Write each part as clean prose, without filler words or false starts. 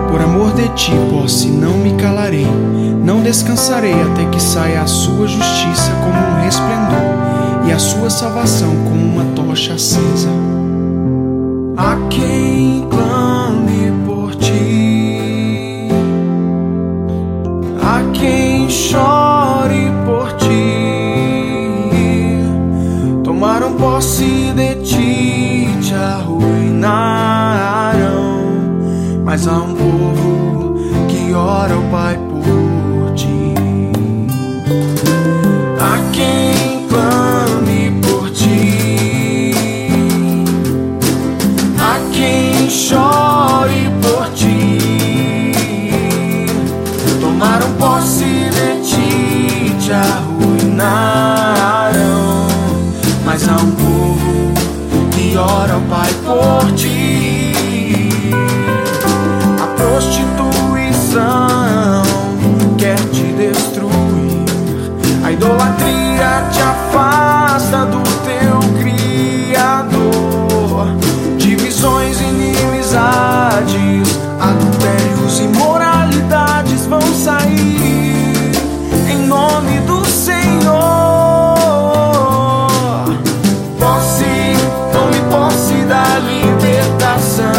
Por amor de ti, posse, não me calarei, não descansarei até que saia a sua justiça como um resplendor e a sua salvação como uma tocha acesa. A quem clame por ti, a quem chore por ti, tomaram posse de ti, te arruinarão, mas há um povo que ora ao Pai por ti. A quem clame por ti, a quem chore por ti, tomaram posse de ti, te arruinarão, mas há um povo que ora ao Pai por ti. A prostituição quer te destruir, a idolatria te afasta do teu Criador. Divisões, inimizades, adultérios, imoralidades vão sair em nome do Senhor. Posse, tome posse da libertação.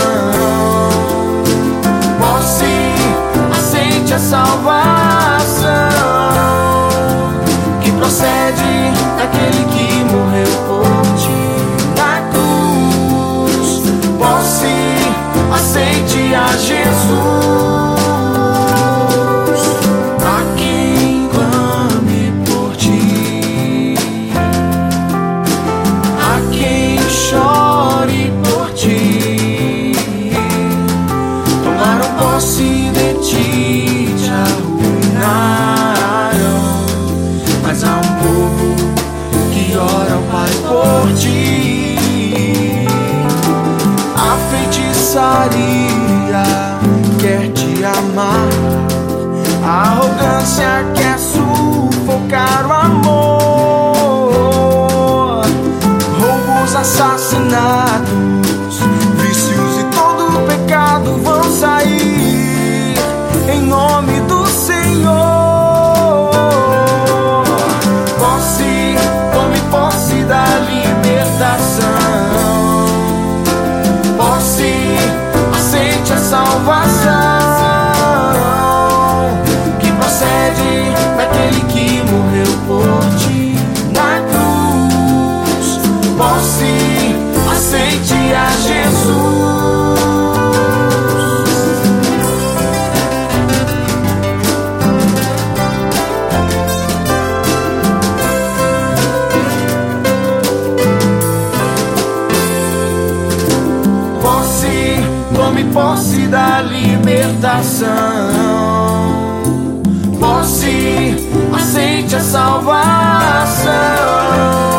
Posse, aceite a salvação que procede daquele que morreu por ti na cruz. Posse, aceite a Jesus. A quem clame por ti, a quem chore por ti, tomaram posse de ti, te arruinarão, mas há um povo que ora ao Pai por ti. A feitiçaria quer te amar, a arrogância quer sufocar o amor. Roubos, assassinatos, vícios e todo o pecado vão sair em nome do Senhor. Posse, tome posse da libertação. Posse, aceite a salvação que procede daquele que morreu por ti na cruz. Posse, aceite a Jesus. Tome posse da libertação. Posse, aceite a salvação